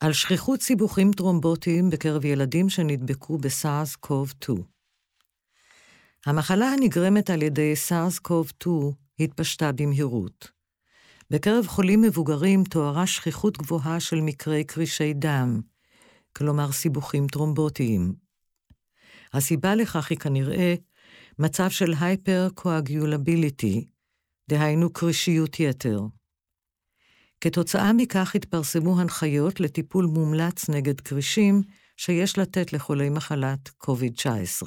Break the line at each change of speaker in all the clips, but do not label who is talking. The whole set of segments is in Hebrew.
על שכיחות סיבוכים טרומבוטיים בקרב ילדים שנדבקו בסארס-קוב-2. המחלה הנגרמת על ידי סארס-קוב-2 התפשטה במהירות. בקרב חולים מבוגרים תוארה שכיחות גבוהה של מקרי קרישי דם, כלומר סיבוכים טרומבוטיים. הסיבה לכך היא כנראה מצב של הייפר-קואגיולביליטי, דהיינו קרישיות יתר. כתוצאה מכך התפרסמו הנחיות לטיפול מומלץ נגד קרישים שיש לתת לחולי מחלת COVID-19.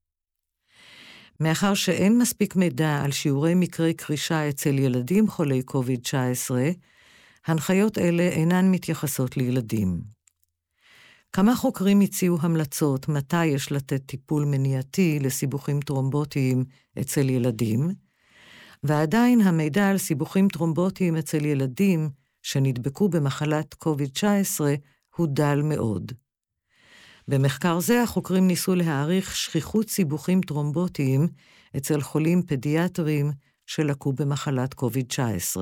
מאחר שאין מספיק מידע על שיעורי מקרי קרישה אצל ילדים חולי COVID-19, הנחיות אלה אינן מתייחסות לילדים. כמה חוקרים הציעו המלצות מתי יש לתת טיפול מניעתי לסיבוכים טרומבוטיים אצל ילדים, ועדיין המידע על סיבוכים טרומבוטיים אצל ילדים שנדבקו במחלת COVID-19 הוא דל מאוד. במחקר זה החוקרים ניסו להעריך שכיחות סיבוכים טרומבוטיים אצל חולים פדיאטריים שלקו במחלת COVID-19.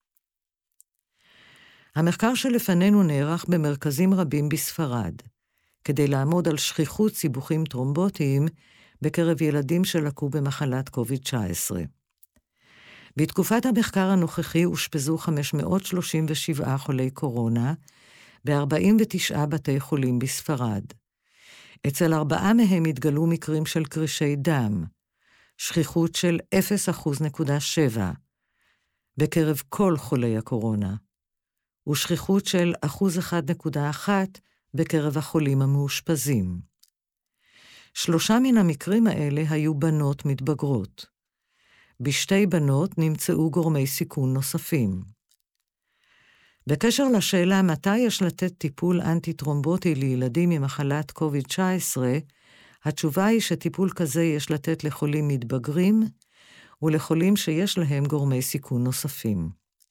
המחקר שלפנינו נערך במרכזים רבים בספרד, כדי לעמוד על שכיחות סיבוכים טרומבוטיים בקרב ילדים שלקו במחלת COVID-19. בתקופת המחקר הנוכחי אושפזו 537 חולי קורונה ב-49 בתי חולים בספרד. אצל 4 מהם התגלו מקרים של קרישי דם, שכיחות של 0.7% בקרב כל חולי הקורונה, ושכיחות של 1.1% בקרב החולים המאושפזים. 3 מן המקרים האלה היו בנות מתבגרות. בשתי בנות נמצאו גורמי סיכון נוספים. בקשר לשאלה מתי יש לתת טיפול אנטי-טרומבוטי לילדים עם מחלת COVID-19, התשובה היא שטיפול כזה יש לתת לחולים מתבגרים ולחולים שיש להם גורמי סיכון נוספים.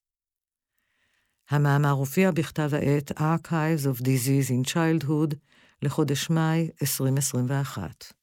המאמר הופיע בכתב העת Archives of Disease in Childhood לחודש מאי 2021.